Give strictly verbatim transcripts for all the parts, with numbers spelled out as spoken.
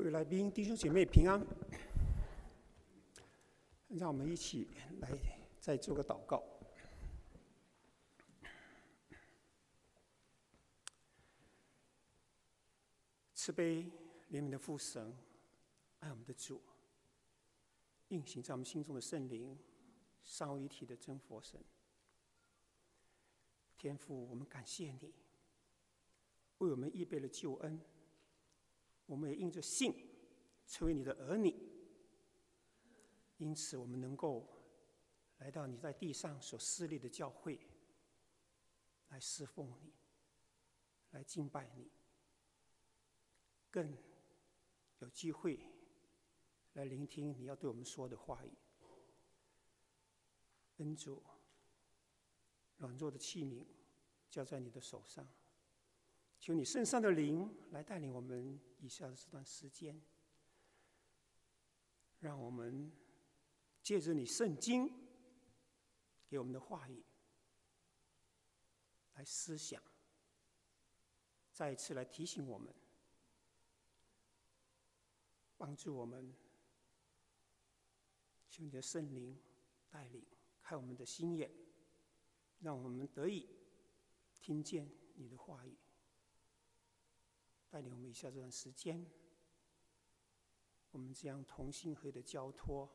位来宾、弟兄姐妹平安。让我们一起来再做个祷告。慈悲怜悯的父神，爱我们的主，运行在我们心中的圣灵，三位一体的真佛神。天父，我们感谢你为我们预备了救恩，我们也因着信成为你的儿女，因此我们能够来到你在地上所设立的教会，来侍奉你，来敬拜你，更有机会来聆听你要对我们说的话语。恩主，软弱的器皿交在你的手上，求你圣上的灵来带领我们以下的这段时间，让我们借着你圣经给我们的话语来思想，再一次来提醒我们，帮助我们，求你的圣灵带领，开我们的心眼，让我们得以听见你的话语，带领我们以下这段时间，我们将同心合意的交托、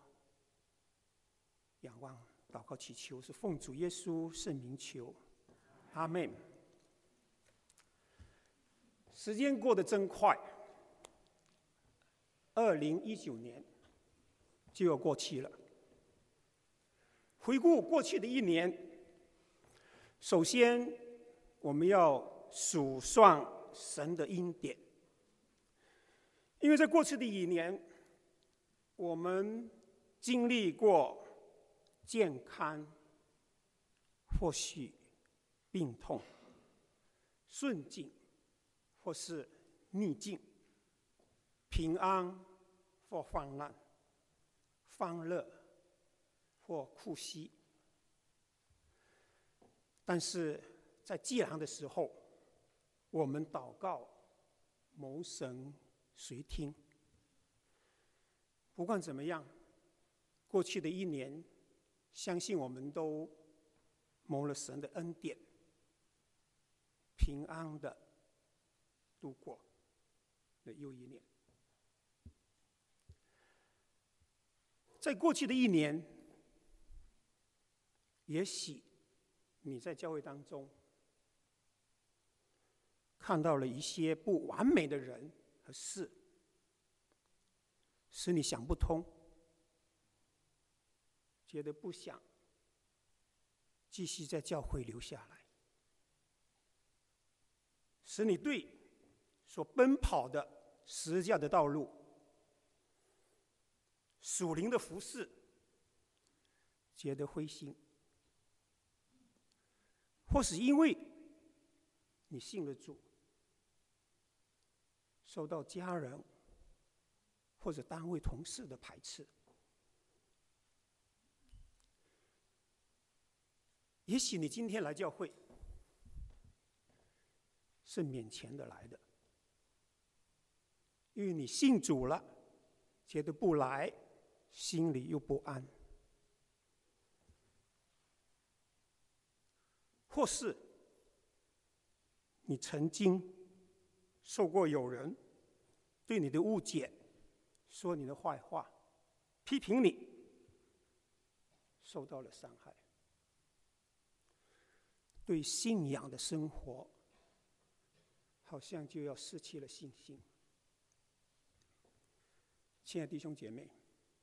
仰望、祷告、祈求，是奉主耶稣圣名求，阿们。时间过得真快，二零一九年就要过期了。回顾过去的一年，首先我们要数算神的恩典，因为在过去的一年，我们经历过健康，或许病痛，顺境或是逆境，平安或患难，欢乐或哭泣。但是在既然的时候，我们祷告，蒙神垂听。不管怎么样，过去的一年，相信我们都蒙了神的恩典，平安的度过了又一年。在过去的一年，也许你在教会当中看到了一些不完美的人和事，使你想不通，觉得不想继续在教会留下来，使你对所奔跑的十字架的道路、属灵的服事觉得灰心，或是因为你信了主，受到家人或者单位同事的排斥。也许你今天来教会是勉强的来的，因为你信主了，觉得不来，心里又不安。或是你曾经受过有人对你的误解，说你的坏话，批评你，受到了伤害，对信仰的生活好像就要失去了信心。亲爱的弟兄姐妹，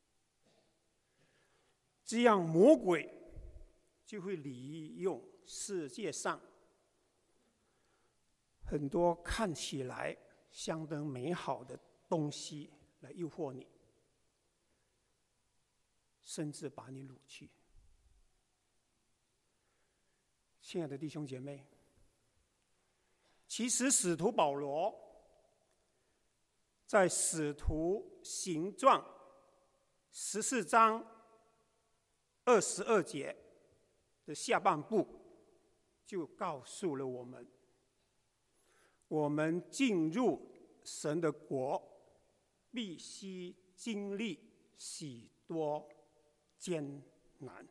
这样魔鬼就会利用世界上很多看起来相当美好的东西来诱惑你，甚至把你掳去。亲爱的弟兄姐妹，其实使徒保罗在使徒行传十四章二十二节的下半部就告诉了我们，我们进入神的国必须经历许多艰难。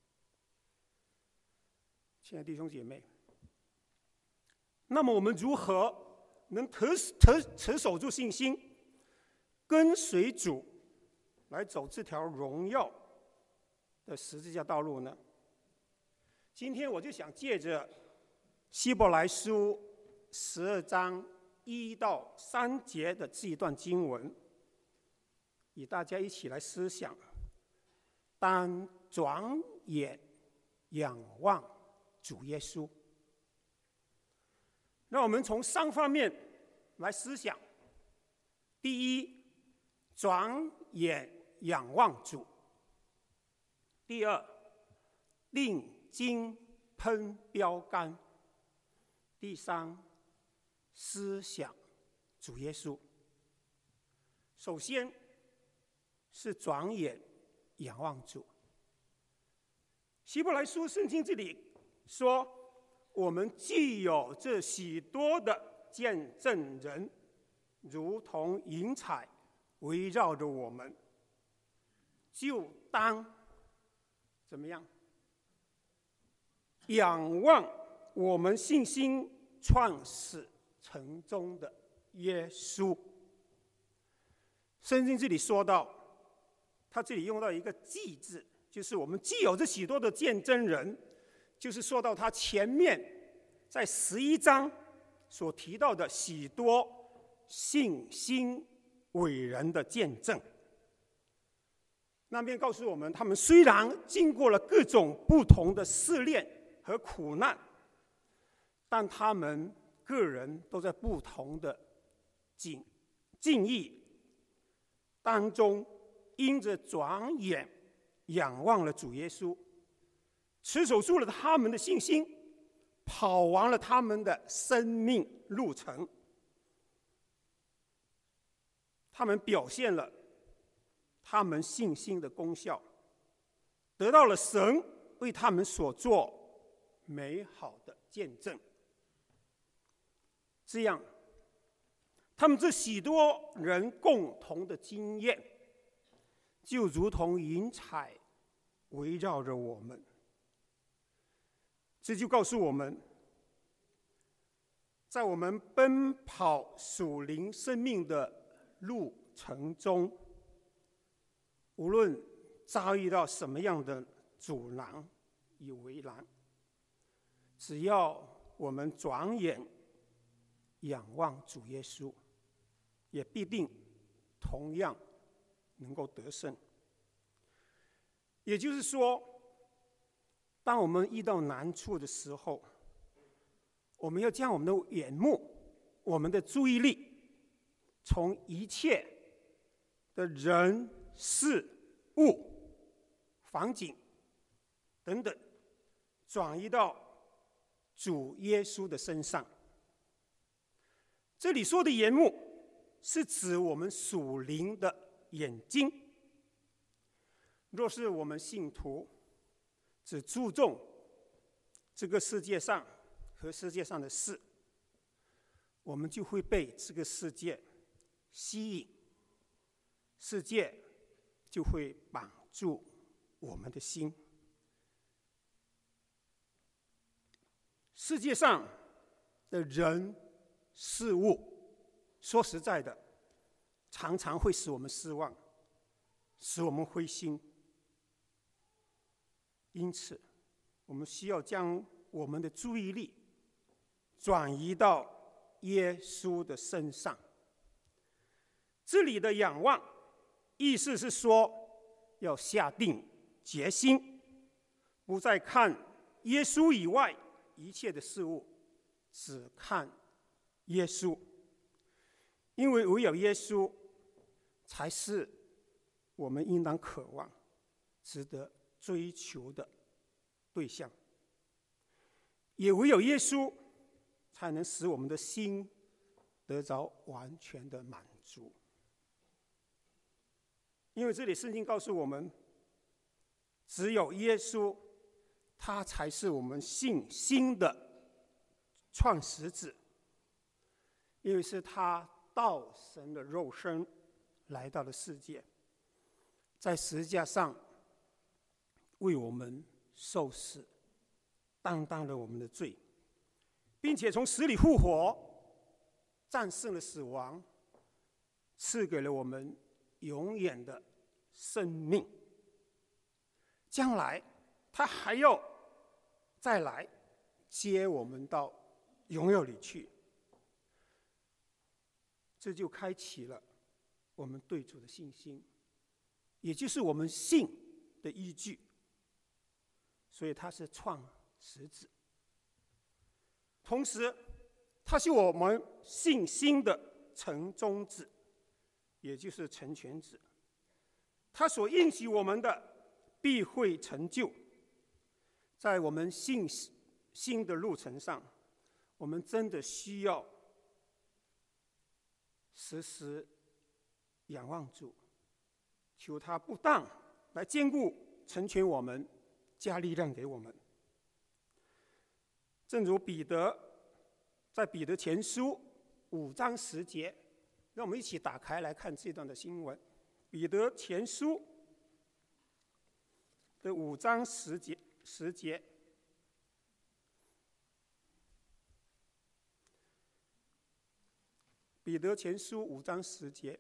亲爱的弟兄姐妹，那么我们如何能持持持守住信心，跟随主来走这条荣耀的十字架道路呢？今天我就想借着希伯来书十二章一到三节的这一段经文，与大家一起来思想：当转眼仰望主耶稣。让我们从三方面来思想。第一，转眼仰望主；第二，令睛喷标杆；第三，思想主耶稣。首先是转眼仰望主。希伯来书圣经这里说，我们既有这许多的见证人，如同云彩围绕着我们，就当怎么样？仰望我们信心创始成终的耶稣。圣经这里说到，他这里用到一个既字，就是我们既有这许多的见证人，就是说到他前面在十一章所提到的许多信心伟人的见证。那边告诉我们，他们虽然经过了各种不同的试炼和苦难，但他们个人都在不同的境境遇当中，因着转眼仰望了主耶稣，持守住了他们的信心，跑完了他们的生命路程。他们表现了他们信心的功效，得到了神为他们所做美好的见证。这样，他们这许多人共同的经验，就如同云彩围绕着我们。这就告诉我们，在我们奔跑属灵生命的路程中，无论遭遇到什么样的阻拦与为难，只要我们转眼仰望主耶稣，也必定同样能够得胜。也就是说，当我们遇到难处的时候，我们要将我们的眼目、我们的注意力，从一切的人、事、物、环境等等，转移到主耶稣的身上。这里说的眼目，是指我们属灵的眼睛。若是我们信徒只注重这个世界上和世界上的事，我们就会被这个世界吸引，世界就会绑住我们的心。世界上的人事物，说实在的，常常会使我们失望，使我们灰心。因此，我们需要将我们的注意力转移到耶稣的身上。这里的仰望，意思是说，要下定决心，不再看耶稣以外一切的事物，只看耶稣。因为唯有耶稣，才是我们应当渴望、值得追求的对象。也唯有耶稣，才能使我们的心得着完全的满足。因为这里圣经告诉我们，只有耶稣，他才是我们信心的创始者。因为是他道神的肉身来到了世界，在十字架上为我们受死，担当了我们的罪，并且从死里复活，战胜了死亡，赐给了我们永远的生命。将来他还要再来接我们到荣耀里去，这就开启了我们对主的信心，也就是我们信的依据。所以他是创始子，同时他是我们信心的成终子，也就是成全子。他所应许我们的必会成就。在我们信心的路程上，我们真的需要时时仰望主，求他不但来坚固成全我们，加力量给我们。正如彼得在彼得前书五章十节，让我们一起打开来看这段的经文。彼得前书的五章十节，十节，彼得前书五章十节，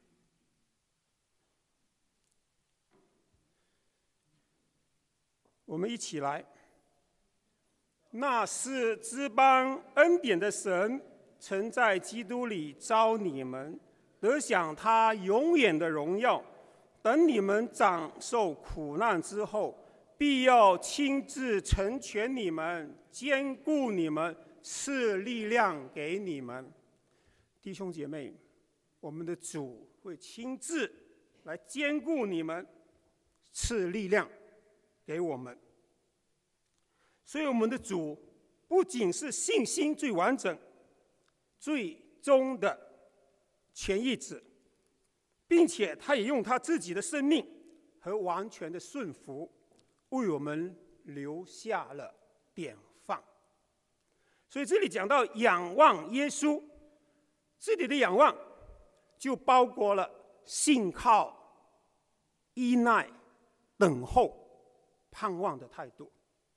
我们一起来。那是知邦恩典的神，曾在基督里召你们，得享他永远的荣耀。等你们长受苦难之后，必要亲自成全你们，坚固你们，赐力量给你们。弟兄姐妹，我们的主会亲自来坚固你们，赐力量给我们。所以我们的主不仅是信心最完整、最终的全意子，并且他也用他自己的生命和完全的顺服，为我们留下了典范。所以这里讲到仰望耶稣，这里的仰望就包括了信靠、依赖、等候、盼望的态度，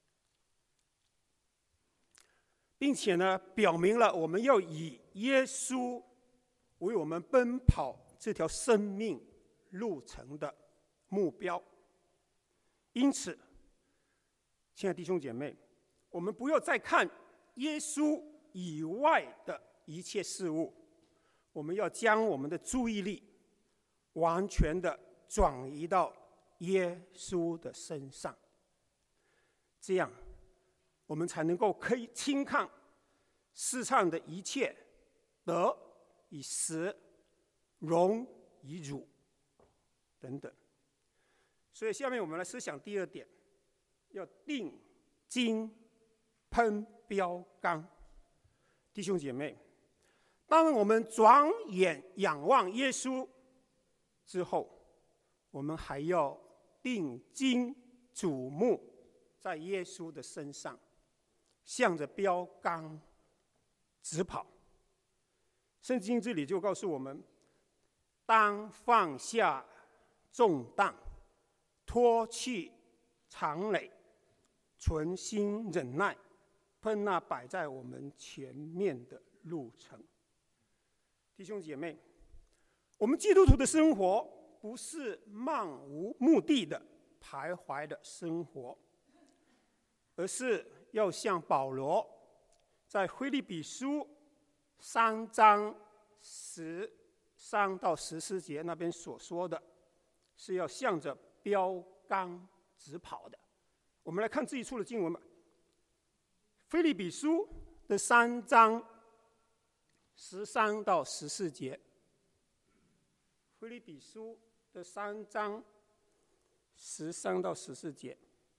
并且呢，表明了我们要以耶稣为我们奔跑这条生命路程的目标。因此，亲爱的弟兄姐妹，我们不要再看耶稣以外的一切事物，我们要将我们的注意力完全的转移到耶稣的身上，这样我们才能够可以轻看世上的一切得与失、荣与辱等等。所以下面我们来思想第二点，要定睛喷标杆。弟兄姐妹，当我们转眼仰望耶稣之后，我们还要定睛瞩目在耶稣的身上，向着标杆直跑。圣经这里就告诉我们，当放下重担，脱去常累，存心忍耐，奔那摆在我们前面的路程。弟兄姐妹，我们基督徒的生活不是漫无目的的徘徊的生活，而是要像保罗在腓立比书三章十三到十四节那边所说的，是要向着标杆直跑的。我们来看这一处的经文吧。腓立比书的三章十三到十四节，腓立比书的三章十三到十四节。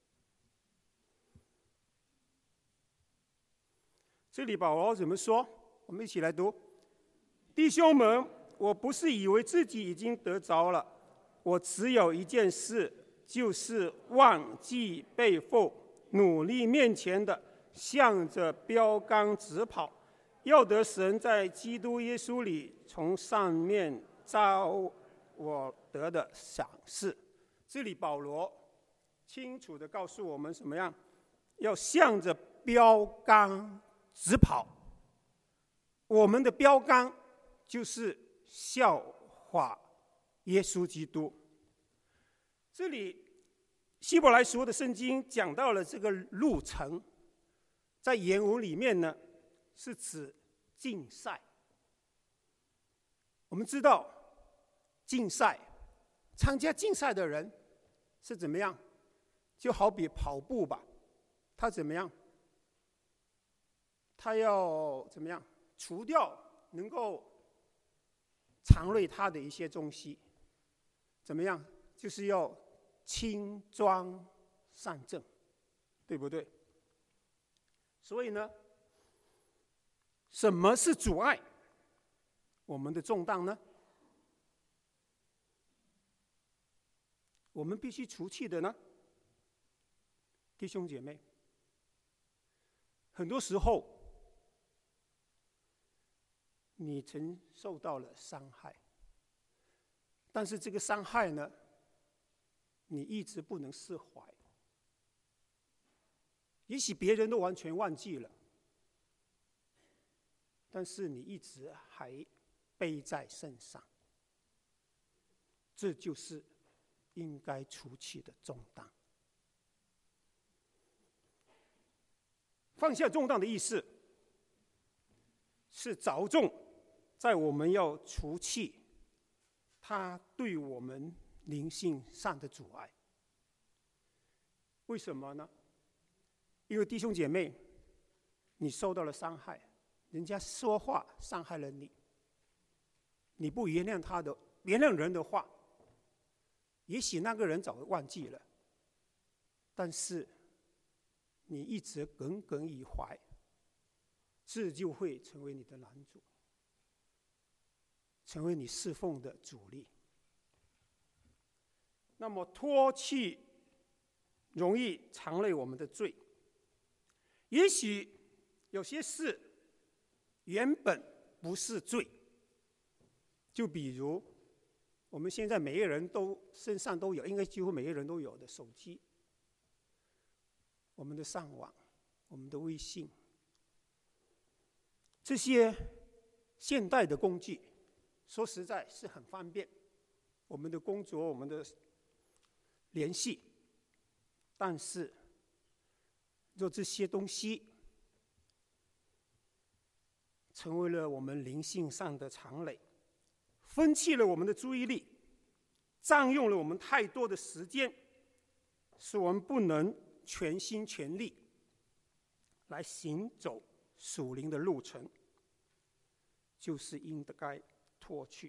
这里保罗怎么说？我们一起来读：弟兄们，我不是以为自己已经得着了，我只有一件事，就是忘记背负，努力面前的，向着标杆直跑，要得神在基督耶稣里从上面召我得的赏赐。这里保罗清楚地告诉我们什么样？要向着标杆直跑。我们的标杆就是效法耶稣基督。这里希伯来书的圣经讲到了这个路程，在原文里面呢，是指竞赛。我们知道竞赛，参加竞赛的人是怎么样？就好比跑步吧，他怎么样？他要怎么样？除掉能够常累他的一些东西，怎么样？就是要轻装上阵，对不对？所以呢，什么是阻碍我们的重担呢？我们必须除去的呢，弟兄姐妹，很多时候你曾受到了伤害，但是这个伤害呢，你一直不能释怀。也许别人都完全忘记了，但是你一直还背在身上，这就是应该除去的重担。放下重担的意思是着重在我们要除去它对我们灵性上的阻碍。为什么呢？因为弟兄姐妹，你受到了伤害，人家说话伤害了你，你不原谅他的原谅人的话，也许那个人早就忘记了，但是你一直耿耿于怀，这就会成为你的拦阻，成为你侍奉的阻力。那么脱去容易常累我们的罪，也许有些事原本不是罪，就比如我们现在每个人都身上都有，应该几乎每个人都有的手机，我们的上网，我们的微信，这些现代的工具，说实在是很方便，我们的工作，我们的联系。但是，若这些东西成为了我们灵性上的常累，分弃了我们的注意力，占用了我们太多的时间，使我们不能全心全力来行走属灵的路程，就是应该脱去。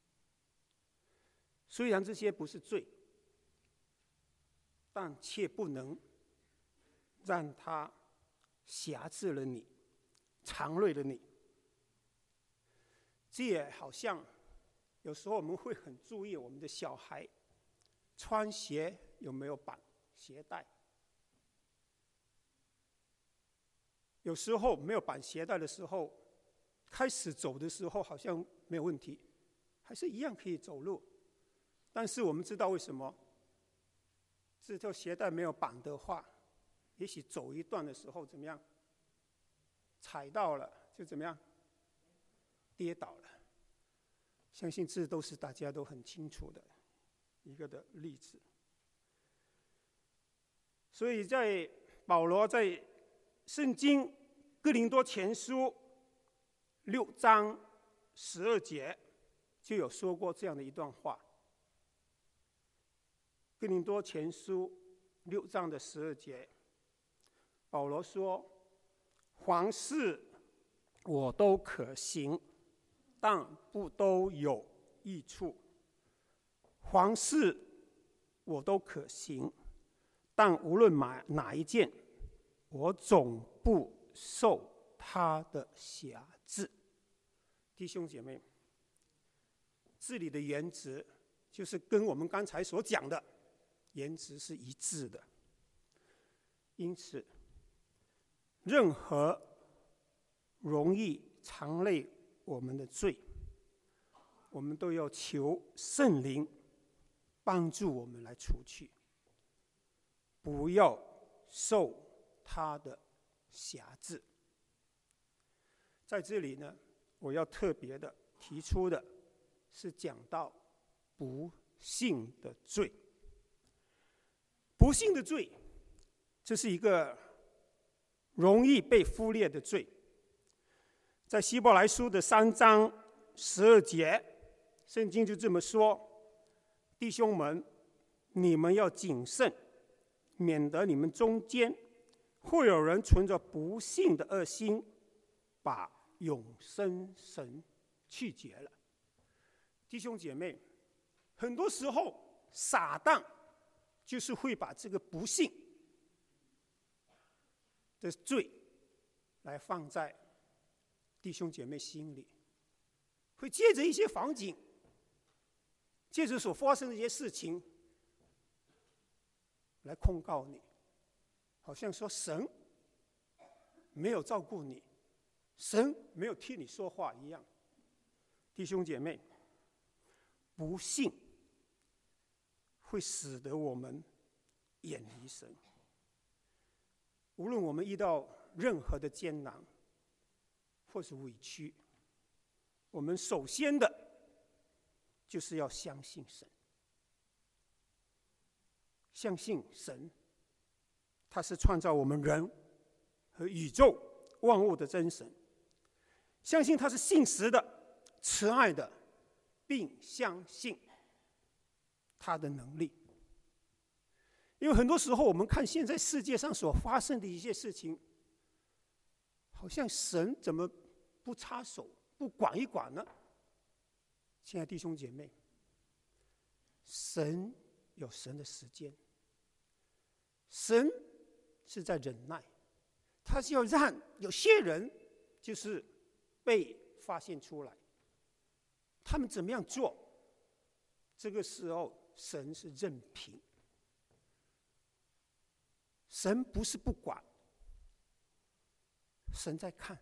虽然这些不是罪，但却不能让它辖制了你，常累了你。这也好像有时候我们会很注意我们的小孩穿鞋有没有绑鞋带，有时候没有绑鞋带的时候，开始走的时候好像没有问题，还是一样可以走路。但是我们知道为什么？这条鞋带没有绑的话，也许走一段的时候怎么样？踩到了就怎么样？跌倒了。相信这都是大家都很清楚的一个的例子。所以在保罗在圣经哥林多前书六章十二节就有说过这样的一段话。哥林多前书六章的十二节，保罗说：“凡事我都可行，但不都有益处；凡事我都可行，但无论哪哪一件，我总不受他的辖制。”弟兄姐妹，这里的原则就是跟我们刚才所讲的原则是一致的。因此，任何容易常累我们的罪， 我们都要求圣灵帮助我们来除去，不要受他的辖制。在这里呢，我要特别的提出的是讲到不信的罪。不信的罪，这是一个容易被忽略的罪。在希伯来书的三章十二节，圣经就这么说：弟兄们，你们要谨慎，免得你们中间会有人存着不信的恶心，把永生神弃绝了。弟兄姐妹，很多时候撒旦就是会把这个不信的罪来放在弟兄姐妹心里，会借着一些场景，借着所发生的一些事情来控告你，好像说神没有照顾你，神没有替你说话一样。弟兄姐妹，不信会使得我们远离神。无论我们遇到任何的艰难或是委屈，我们首先的就是要相信神，相信神，他是创造我们人和宇宙万物的真神，相信他是信实的、慈爱的，并相信他的能力。因为很多时候我们看现在世界上所发生的一些事情，好像神怎么不插手、不管一管呢？亲爱的弟兄姐妹，神有神的时间，神是在忍耐，他是要让有些人就是被发现出来，他们怎么样做，这个时候神是任凭。神不是不管，神在看，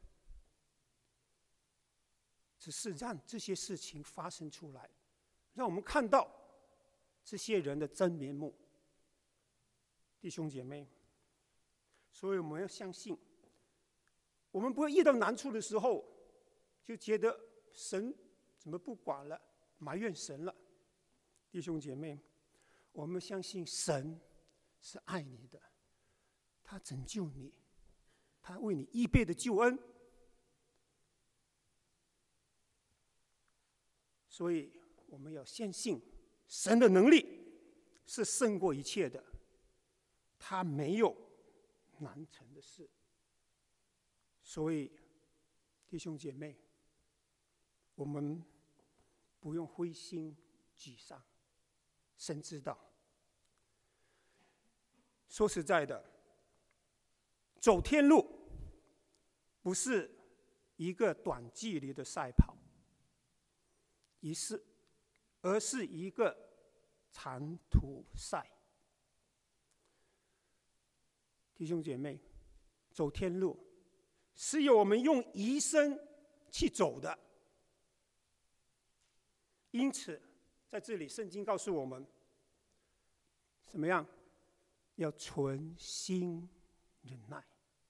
只是让这些事情发生出来，让我们看到这些人的真面目。弟兄姐妹，所以我们要相信，我们不会遇到难处的时候就觉得神怎么不管了，埋怨神了。弟兄姐妹，我们相信神是爱你的，他拯救你，他为你预备的救恩。所以我们要相信神的能力是胜过一切的，他没有难成的事。所以弟兄姐妹，我们不用灰心沮丧，神知道。说实在的，走天路不是一个短距离的赛跑，而是而是一个长途赛。弟兄姐妹，走天路是由我们用一生去走的。因此在这里圣经告诉我们怎么样，要存心忍耐。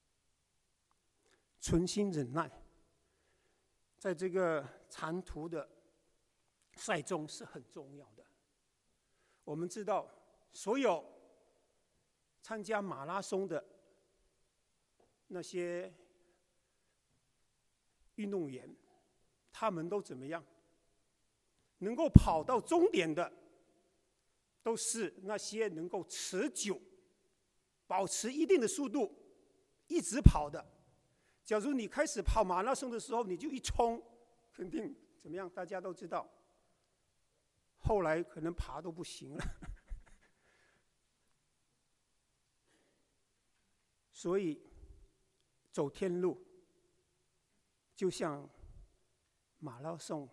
存心忍耐在这个长途的赛中是很重要的。我们知道所有参加马拉松的那些运动员，他们都怎么样？能够跑到终点的都是那些能够持久保持一定的速度一直跑的。假如你开始跑马拉松的时候你就一冲，肯定怎么样？大家都知道，后来可能爬都不行了。所以走天路就像马拉松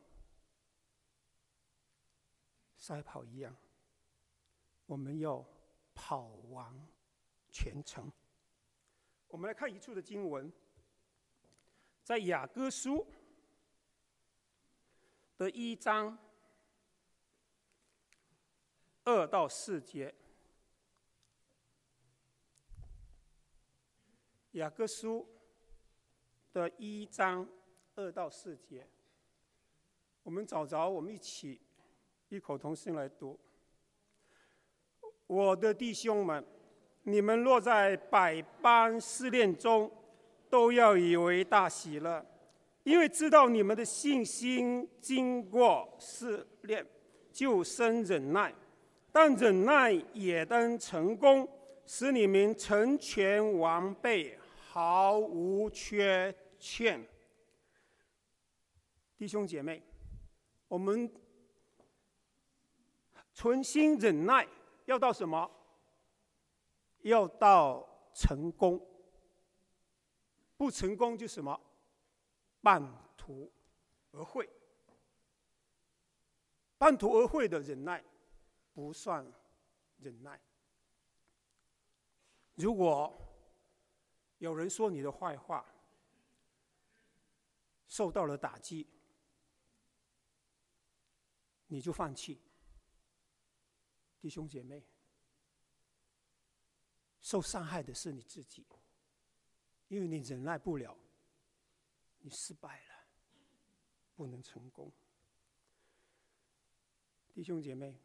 赛跑一样，我们要跑完全程。我们来看一处的经文，在雅歌书的一章二到四节，雅各书的一章二到四节，我们找着，我们一起异口同声来读。我的弟兄们，你们若在百般试炼中，都要以为大喜乐，因为知道你们的信心经过试炼，就生忍耐。但忍耐也当成功，使你们成全完备，毫无缺欠。弟兄姐妹，我们存心忍耐，要到什么？要到成功。不成功就什么？半途而废。半途而废的忍耐不算忍耐。如果有人说你的坏话，受到了打击，你就放弃，弟兄姐妹，受伤害的是你自己，因为你忍耐不了，你失败了，不能成功。弟兄姐妹，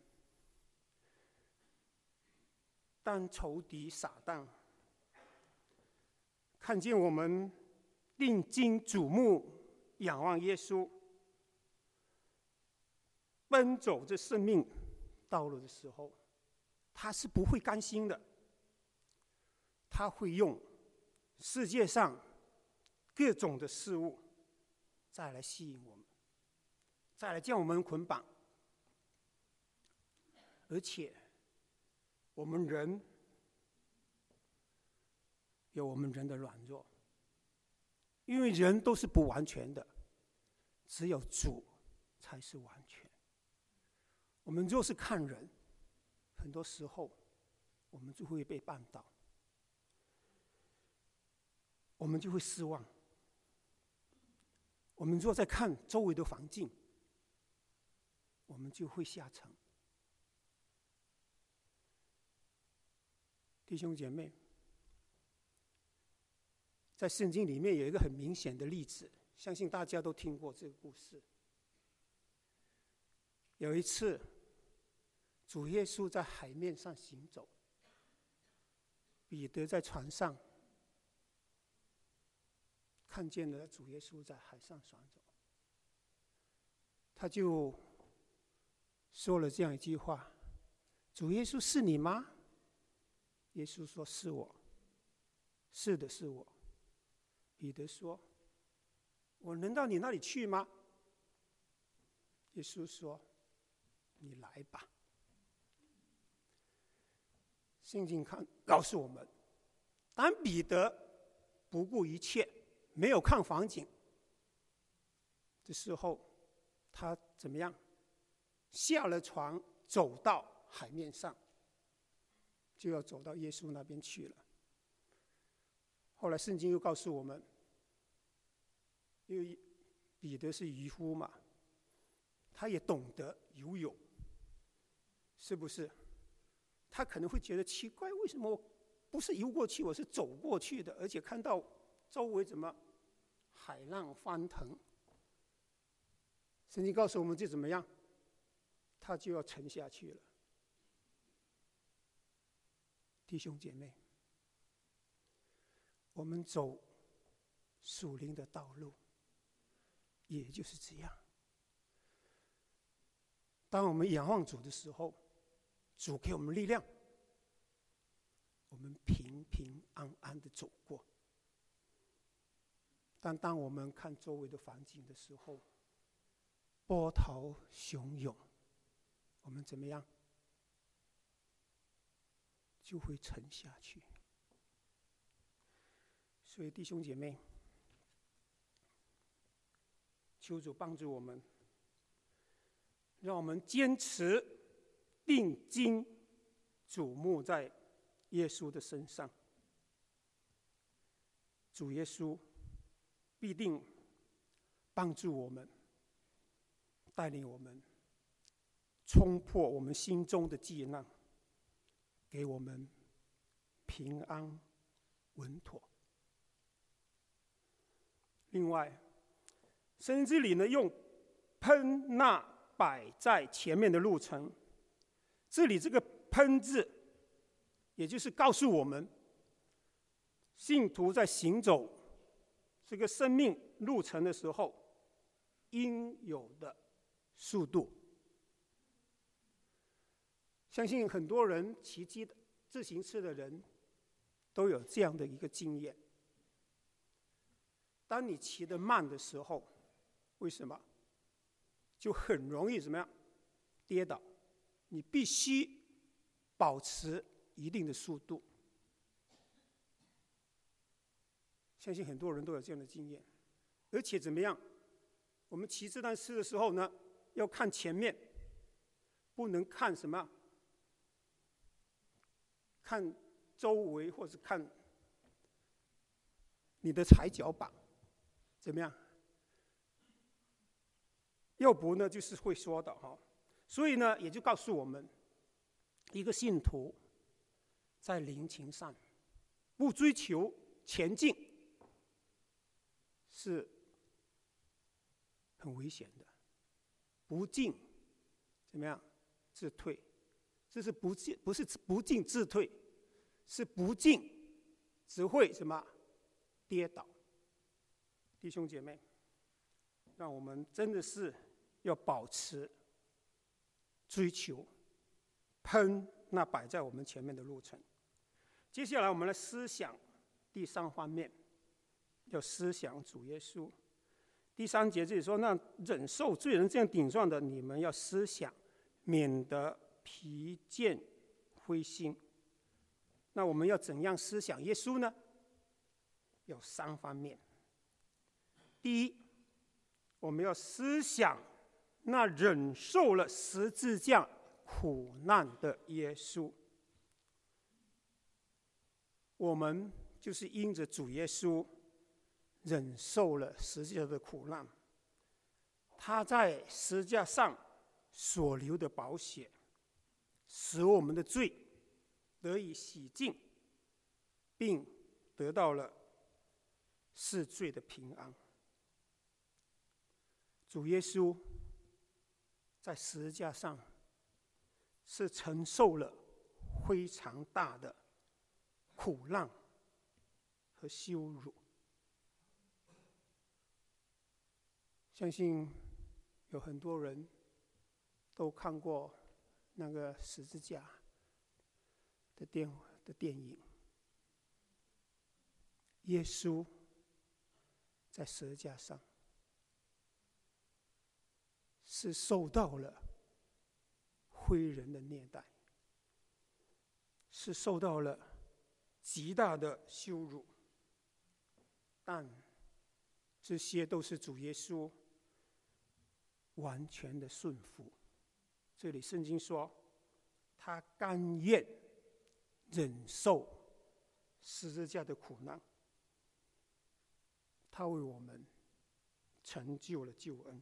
当仇敌撒旦看见我们定睛瞩目仰望耶稣，奔走这生命道路的时候，他是不会甘心的，他会用世界上各种的事物再来吸引我们，再来将我们捆绑。而且我们人有我们人的软弱，因为人都是不完全的，只有主才是完全。我们若是看人，很多时候我们就会被绊倒，我们就会失望。我们若在看周围的环境，我们就会下沉。弟兄姐妹，在圣经里面有一个很明显的例子，相信大家都听过这个故事。有一次，主耶稣在海面上行走，彼得在船上看见了主耶稣在海上行走，他就说了这样一句话：“主耶稣，是你吗？”耶稣说：“是我。”“是的，是我。”彼得说：“我能到你那里去吗？”耶稣说：“你来吧。”圣经看告诉我们，当彼得不顾一切，没有看环境的时候，他怎么样？下了船，走到海面上，就要走到耶稣那边去了。后来圣经又告诉我们，因为彼得是渔夫嘛，他也懂得游泳，是不是？他可能会觉得奇怪，为什么我不是游过去，我是走过去的，而且看到周围怎么海浪翻腾。圣经告诉我们就怎么样，他就要沉下去了。弟兄姐妹，我们走属灵的道路，也就是这样。当我们仰望主的时候，主给我们力量，我们平平安安的走过。但当我们看周围的环境的时候，波涛汹涌，我们怎么样？就会沉下去。所以弟兄姐妹，求主帮助我们，让我们坚持定睛瞩目在耶稣的身上。主耶稣必定帮助我们带领我们冲破我们心中的忌难，给我们平安稳妥。另外，圣经这里呢，用喷那摆在前面的路程，这里这个喷字，也就是告诉我们，信徒在行走这个生命路程的时候，应有的速度。相信很多人骑机自行车的人都有这样的一个经验。当你骑得慢的时候，为什么？就很容易怎么样？跌倒。你必须保持一定的速度。相信很多人都有这样的经验。而且怎么样？我们骑这辆车的时候呢，要看前面，不能看什么？看周围，或者看你的踩脚板，怎么样？要不呢，就是会说的哈。所以呢，也就告诉我们，一个信徒在灵情上不追求前进，是很危险的。不进怎么样？自退。这是不进，不是不进自退，是不进只会什么跌倒。弟兄姐妹，让我们真的是要保持追求，喷那摆在我们前面的路程。接下来我们来思想第三方面，要思想主耶稣。第三节这里说，那忍受罪人这样顶撞的，你们要思想，免得疲倦灰心。那我们要怎样思想耶稣呢？有三方面。第一，我们要思想那忍受了十字架苦难的耶稣。我们就是因着主耶稣忍受了十字架的苦难，他在十字架上所流的宝血，使我们的罪得以洗净，并得到了赦罪的平安。主耶稣在十字架上是承受了非常大的苦难和羞辱。相信有很多人都看过那个十字架的电的电影。耶稣在十字架上是受到了非人的虐待，是受到了极大的羞辱，但这些都是主耶稣完全的顺服。这里圣经说，他甘愿忍受十字架的苦难，他为我们成就了救恩。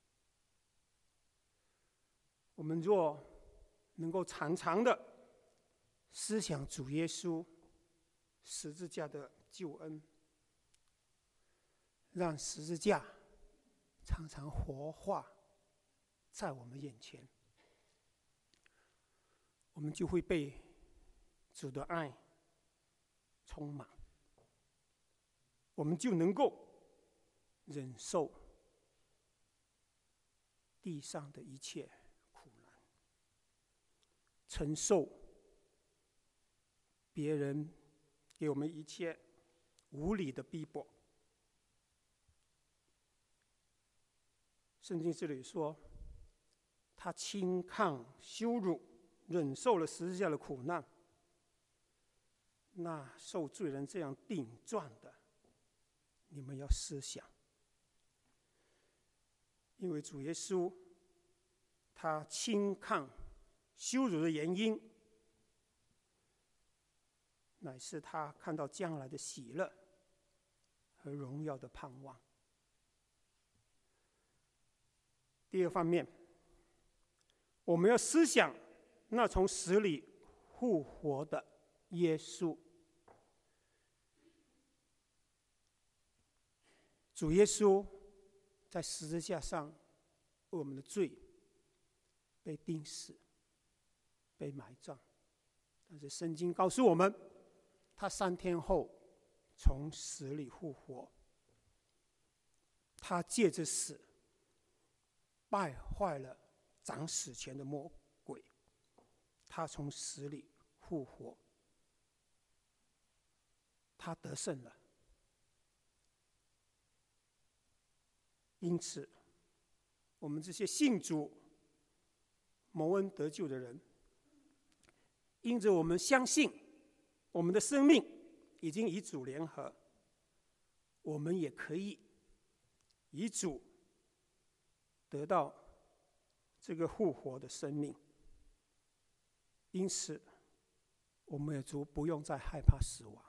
我们若能够常常的思想主耶稣十字架的救恩，让十字架常常活化在我们眼前，我们就会被主的爱充满，我们就能够忍受地上的一切苦难，承受别人给我们一切无理的逼迫。圣经这里说，他轻看羞辱，忍受了十字架的苦难。那受罪人这样顶撞的，你们要思想，因为主耶稣他轻看羞辱的原因，乃是他看到将来的喜乐和荣耀的盼望。 第二方面，我们要思想那从死里复活的耶稣。主耶稣在十字架上为我们的罪被钉死，被埋葬，但是圣经告诉我们，他三天后从死里复活。他借着死败坏了掌死权的魔鬼，他从死里复活，他得胜了。因此，我们这些信主、蒙恩得救的人，因着我们相信我们的生命已经与主联合，我们也可以与主得到这个复活的生命。因此，我们也就不用再害怕死亡。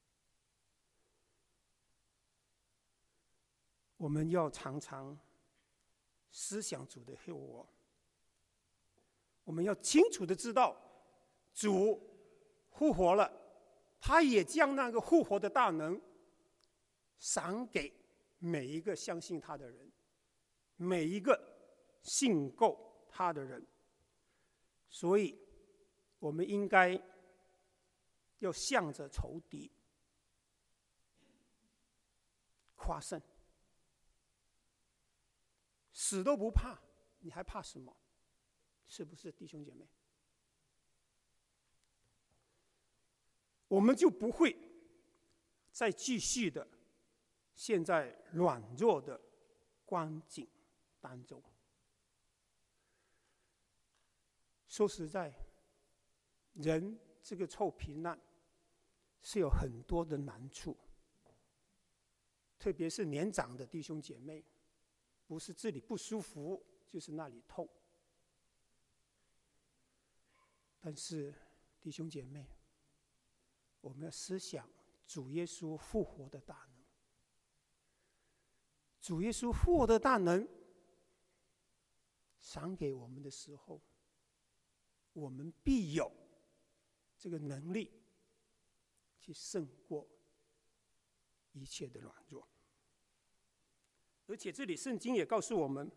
我们要常常思想主的复活，我们要清楚的知道，主复活了，他也将那个复活的大能赏给每一个相信他的人，每一个信够他的人。所以我们应该要向着仇敌夸胜，死都不怕，你还怕什么？是不是弟兄姐妹？我们就不会再继续的陷在软弱的光景当中。说实在，人这个臭皮囊是有很多的难处，特别是年长的弟兄姐妹，不是这里不舒服，就是那里痛。但是弟兄姐妹，我们要思想主耶稣复活的大能。主耶稣复活的大能赏给我们的时候，我们必有这个能力去胜过一切的软弱。而且这里圣经也告诉我们，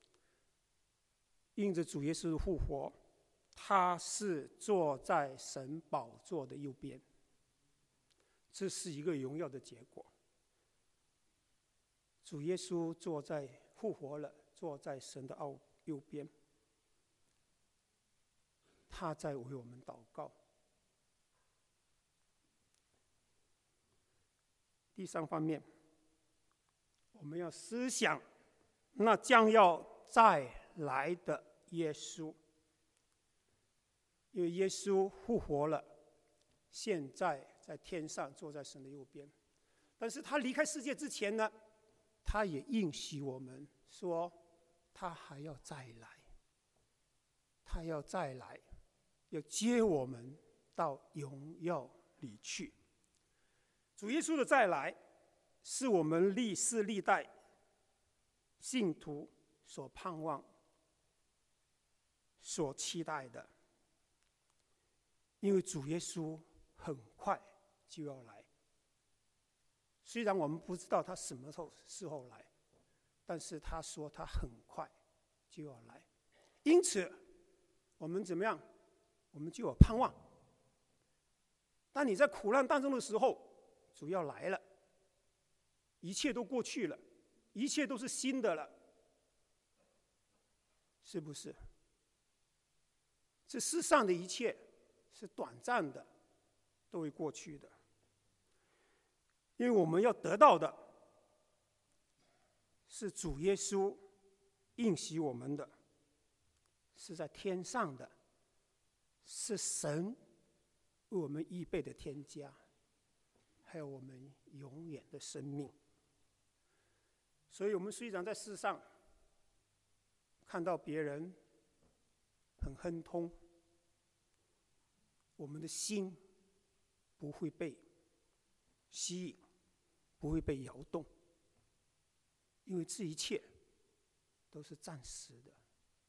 因着主耶稣的复活，他是坐在神宝座的右边，这是一个荣耀的结果。主耶稣坐在复活了，坐在神的右边，他在为我们祷告。第三方面，我们要思想那将要再来的耶稣。因为耶稣复活了，现在在天上坐在神的右边，但是他离开世界之前呢，他也应许我们说，他还要再来，他要再来，要接我们到荣耀里去。主耶稣的再来，是我们历世历代信徒所盼望、所期待的。因为主耶稣很快就要来，虽然我们不知道他什么时候来，但是他说他很快就要来。因此我们怎么样？我们就有盼望。当你在苦难当中的时候，主要来了，一切都过去了，一切都是新的了，是不是？这世上的一切是短暂的，都会过去的。因为我们要得到的是主耶稣应许我们的，是在天上的，是神为我们预备的天家，还有我们永远的生命。所以我们虽然在世上看到别人很亨通，我们的心不会被吸引，不会被摇动，因为这一切都是暂时的，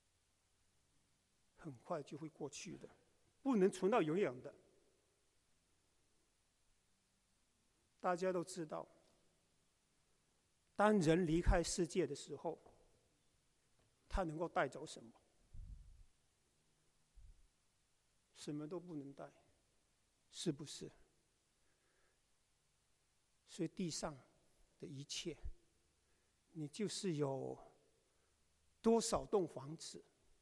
很快就会过去的，不能存到永远的。大家都知道，当人离开世界的时候，他能够带走什么？什么都不能带，是不是？所以地上的一切，你就是有多少栋房子，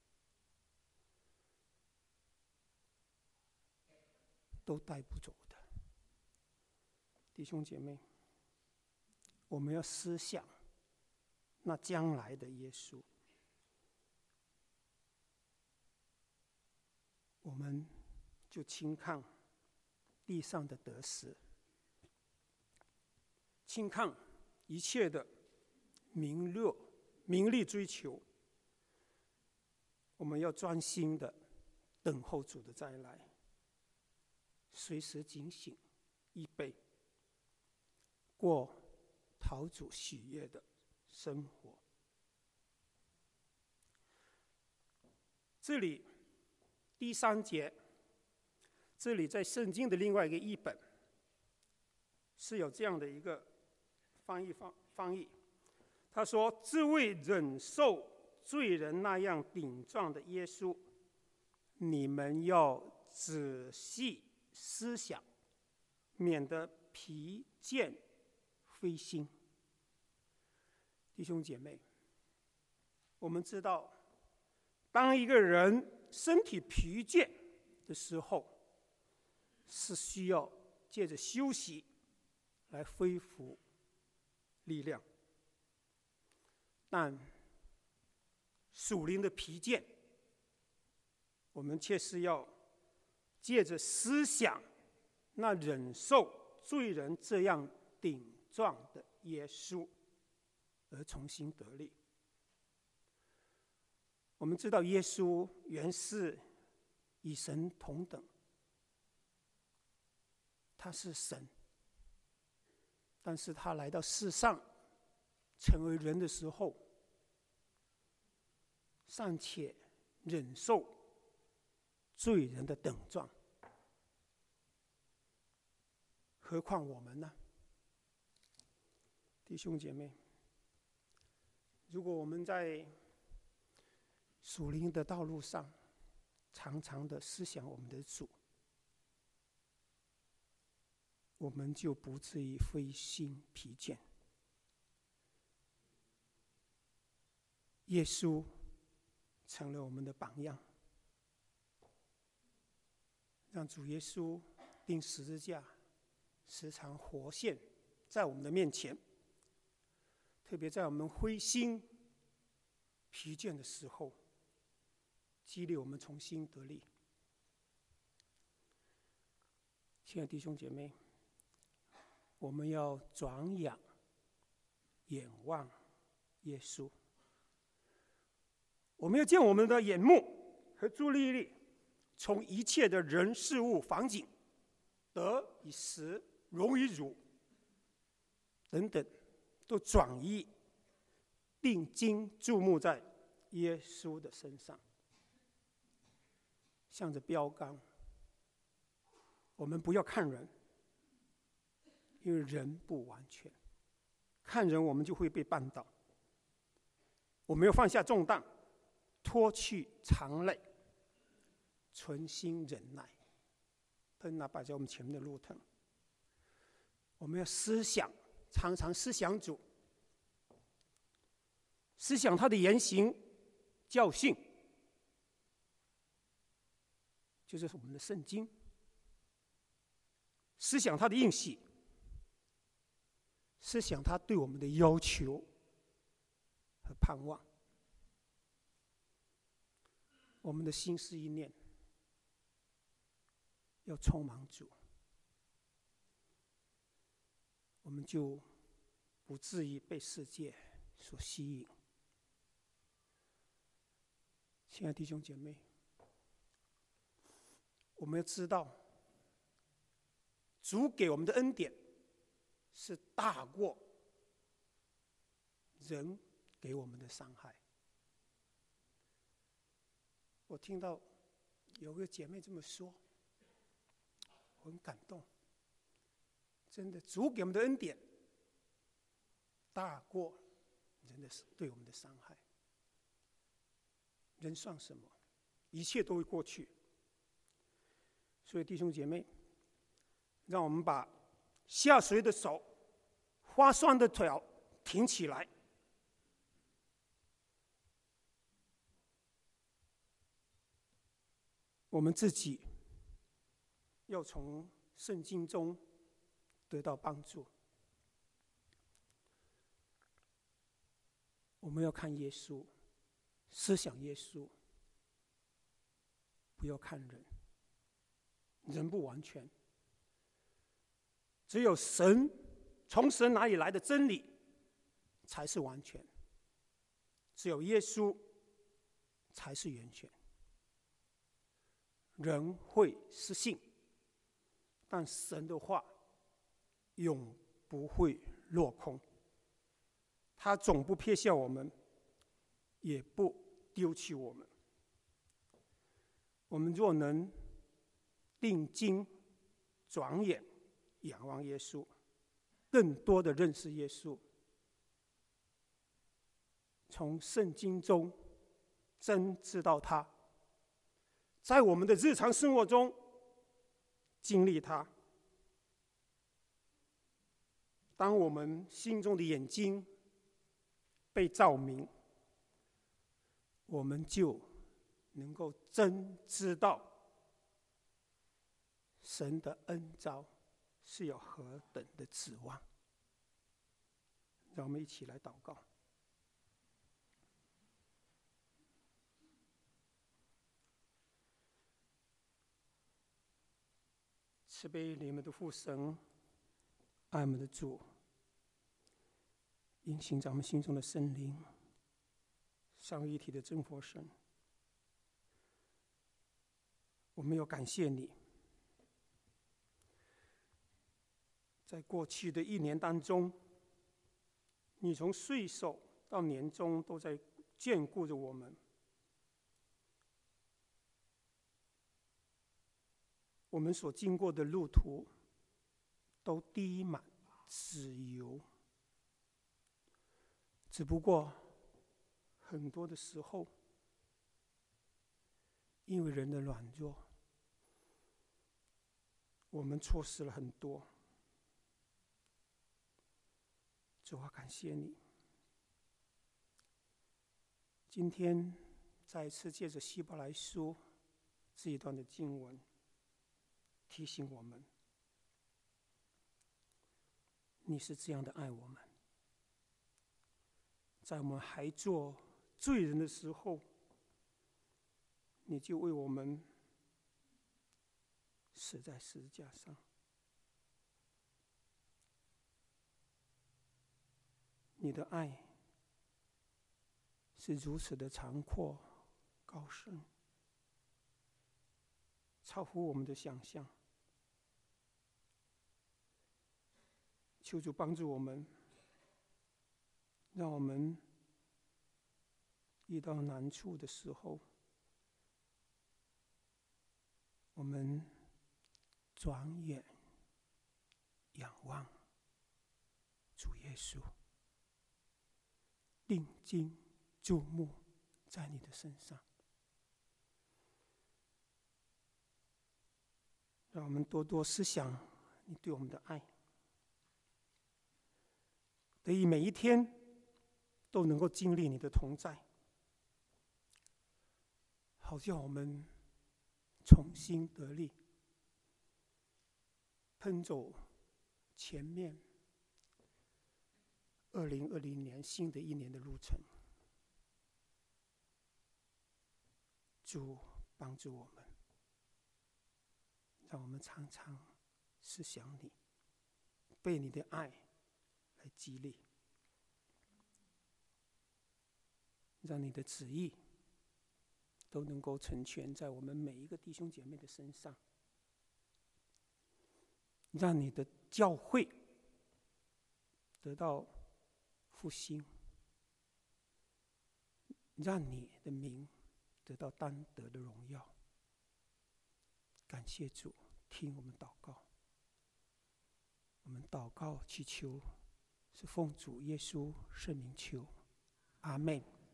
都带不走的。弟兄姐妹，我们要思想那将来的耶稣，我们就轻看地上的得失，轻看一切的名利名利追求，我们要专心的等候主的再来，随时警醒，预备过讨主喜悦的生活。这里第三节，这里在圣经的另外一个译本是有这样的一个翻译方翻译，他说：“这位忍受罪人那样顶撞的耶稣，你们要仔细思想，免得疲倦灰心。”弟兄姐妹，我们知道，当一个人身体疲倦的时候，是需要借着休息来恢复力量。但属灵的疲倦，我们却是要借着思想那忍受罪人这样顶撞的耶稣而重新得力。我们知道耶稣原是与神同等，他是神，但是他来到世上成为人的时候，尚且忍受罪人的等撞，何况我们呢？弟兄姐妹，如果我们在属灵的道路上常常的思想我们的主，我们就不至于灰心疲倦。耶稣成了我们的榜样，让主耶稣钉十字架时常活现在我们的面前，特别在我们灰心疲倦的时候，激励我们重新得力。亲爱的弟兄姐妹，我们要转仰眼望耶稣，我们要将我们的眼目和注意力从一切的人事物环境，得与失，荣与辱等等，都转移定睛注目在耶稣的身上，向着标杆。我们不要看人，因为人不完全，看人我们就会被绊倒。我们要放下重担，脱去常累，存心忍耐，喷那摆在我们前面的路灯。我们要思想，常常思想主，思想他的言行教训，就是我们的圣经。思想他的应许，思想他对我们的要求和盼望。我们的心思意念要充满主，我们就不至于被世界所吸引。亲爱的弟兄姐妹，我们要知道，主给我们的恩典是大过人给我们的伤害。 我听到有个姐妹这么说，我很感动。真的，主给我们的恩典大过人的对我们的伤害。人算什么？一切都会过去。所以弟兄姐妹，让我们把下垂的手、发酸的腿挺起来。我们自己要从圣经中得到帮助。我们要看耶稣，思想耶稣，不要看人。人不完全，只有神从神哪里来的真理才是完全，只有耶稣才是完全。人会失信，但神的话永不会落空，他总不撇下我们，也不丢弃我们。我们若能定睛转眼仰望耶稣，更多的认识耶稣，从圣经中真知道他，在我们的日常生活中经历他。当我们心中的眼睛被照明，我们就能够真知道神的恩召是有何等的指望。让我们一起来祷告。慈悲怜悯的父神，爱我们的主，引醒咱们心中的圣灵，三位一体的真佛神，我们要感谢你，在过去的一年当中，你从岁首到年终都在眷顾着我们。我们所经过的路途都滴满脂油，只不过很多的时候，因为人的软弱，我们错失了很多。主啊，感谢你，今天再一次借着希伯来书这一段的经文，提醒我们，你是这样的爱我们，在我们还做罪人的时候，你就为我们死在十字架上。你的爱是如此的长阔高深，超乎我们的想象。求主帮助我们，让我们遇到难处的时候，我们转眼仰望主耶稣，定睛注目在你的身上，让我们多多思想你对我们的爱，得以每一天都能够经历你的同在，好叫我们重新得力，奔走前面二零二零年新的一年的路程。主帮助我们，让我们常常思想你，被你的爱来激励，让你的旨意都能够成全在我们每一个弟兄姐妹的身上，让你的教会得到复兴，让你的名得到当得的荣耀。感谢主，听我们祷告。我们祷告祈求，是奉主耶稣圣名求，阿们。